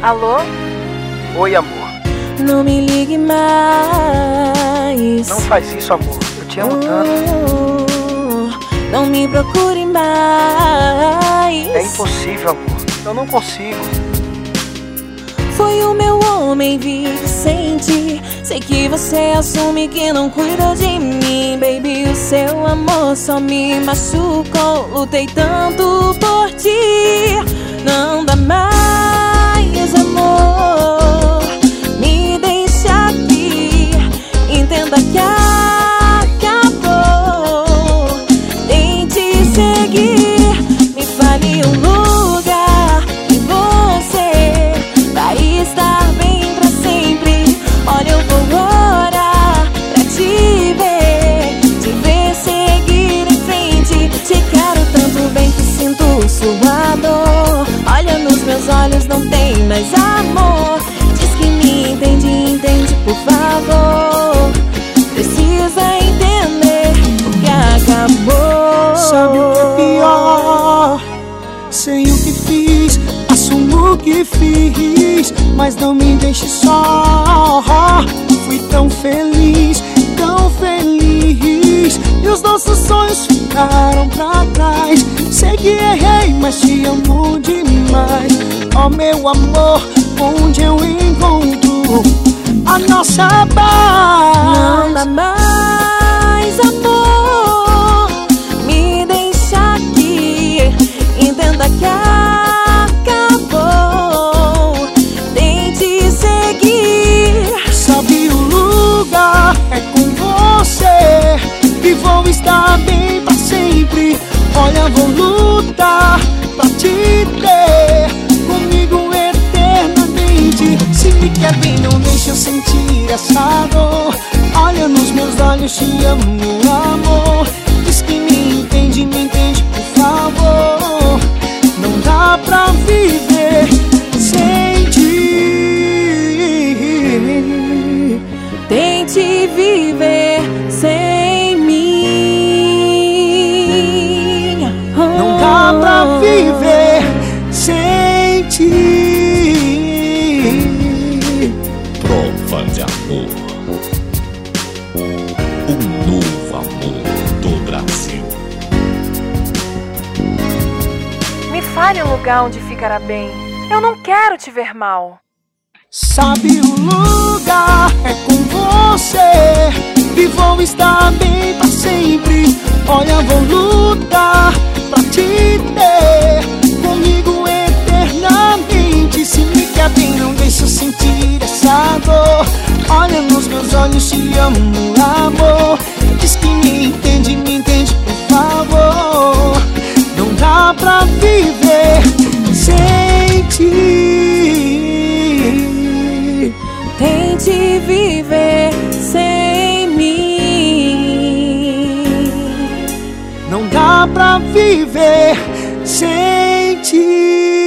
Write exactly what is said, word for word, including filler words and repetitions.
Alô? Oi, amor. Não me ligue mais. Não faz isso, amor. Eu te amo uh, tanto. Não me procure mais. É impossível, amor. Eu não consigo. Foi o meu homem Vicente. Sei que você assume que não cuida de mim, baby. O seu amor só me machucou. Lutei tanto por ti. Não dá mais, amor. Me deixa aqui. Entenda que acabou. Tente seguir. Me fale um lugar em você vai estar bem pra sempre. Olha, eu vou orar pra te ver, te ver seguir em frente. Te quero tanto bem que sinto sua dor. Olha nos meus olhos, não tem mais amor. Diz que me entende, entende, por favor. Precisa entender porque acabou. Sabe o que é pior? Sei o que fiz, assumo o que fiz, mas não me deixe só. Fui tão feliz, tão feliz, e os nossos sonhos ficaram pra trás. Sei que errei, mas te amo demais. Oh meu amor, onde eu encontro a nossa paz? Não dá mais, amor. Me deixa aqui. Entenda que acabou. Tente seguir. Sabe o lugar? É com você e vou estar bem pra sempre. Olha, vou lutar pra te ter comigo eternamente. Se me quer bem, não deixa eu sentir essa dor. Olha nos meus olhos, te amo, amor. Diz que me entende, me entende, por favor. Não dá pra viver sem ti. Tente viver sem mim. Não dá pra viver sem ti. Prova de amor. Um novo amor do Brasil. Me fale um lugar onde ficará bem. Eu não quero te ver mal. Sabe o lugar? É com você e vou estar bem pra sempre. Olha, vou lutar pra te ter comigo eternamente. Se me quer bem, não deixa eu sentir essa dor. Olha nos meus olhos, te amo, amor. Diz que me entende, me entende, por favor. Não dá pra viver sem ti. Tente viver sem mim. Não dá pra viver sem ti.